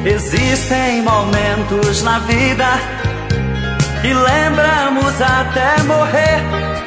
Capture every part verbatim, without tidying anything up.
Existem momentos na vida que lembramos até morrer,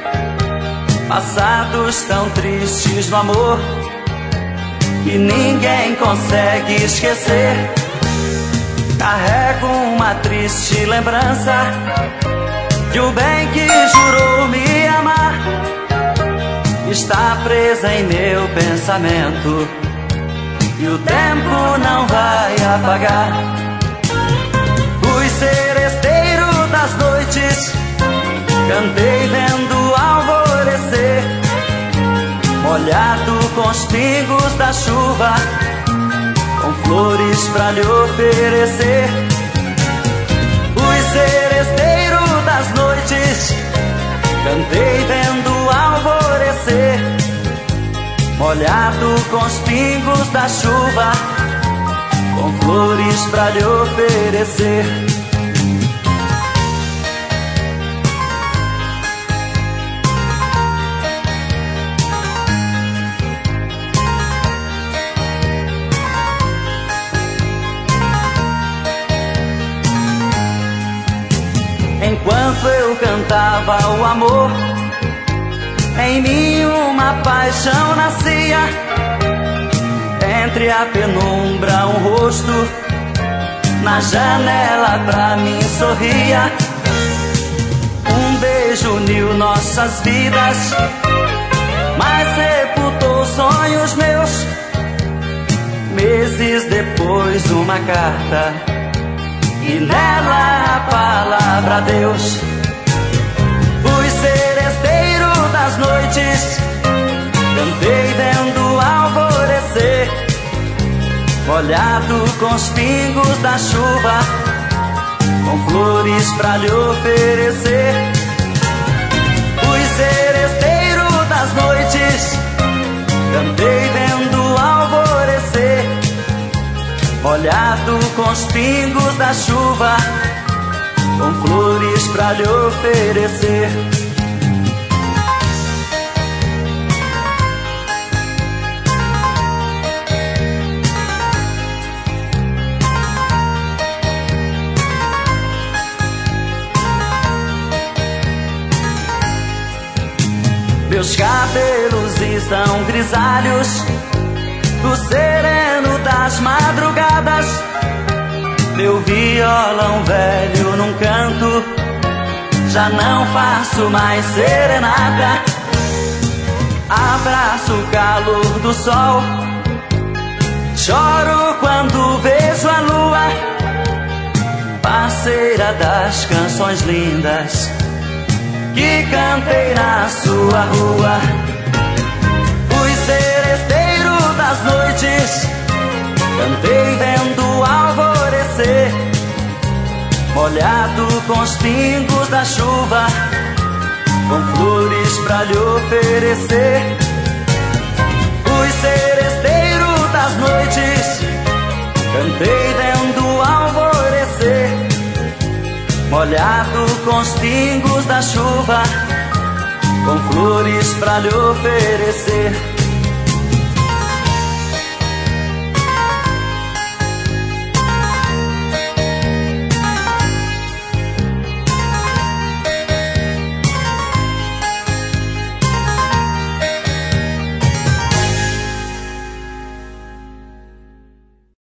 passados tão tristes no amor que ninguém consegue esquecer. Carrego uma triste lembrança de um bem que jurou me amar. Está presa em meu pensamento e o tempo não vai apagar. Fui seresteiro das noites, cantei vendo alvorecer, molhado com os pingos da chuva, com flores pra lhe oferecer. Fui seresteiro das noites, cantei vendo alvorecer, molhado com os pingos da chuva, com flores pra lhe oferecer. Enquanto eu cantava o amor, em mim uma paixão nascia. Entre a penumbra um rosto na janela pra mim sorria. Um beijo uniu nossas vidas, mas sepultou sonhos meus. Meses depois uma carta e nela a palavra Deus. Fui seresteiro das noites, cantei vendo alvorecer, molhado com os pingos da chuva, com flores pra lhe oferecer. Fui seresteiro das noites, cantei vendo alvorecer, molhado com os pingos da chuva, com flores pra lhe oferecer. Meus cabelos estão grisalhos do sereno das madrugadas. Meu violão velho num canto, já não faço mais serenata. Abraço o calor do sol, choro quando vejo a lua, parceira das canções lindas que cantei na sua rua. Fui seresteiro das noites, cantei vendo alvorecer, molhado com os pingos da chuva, com flores pra lhe oferecer. Fui seresteiro das noites, cantei vendo alvorecer, molhado com os pingos da chuva, com flores pra lhe oferecer.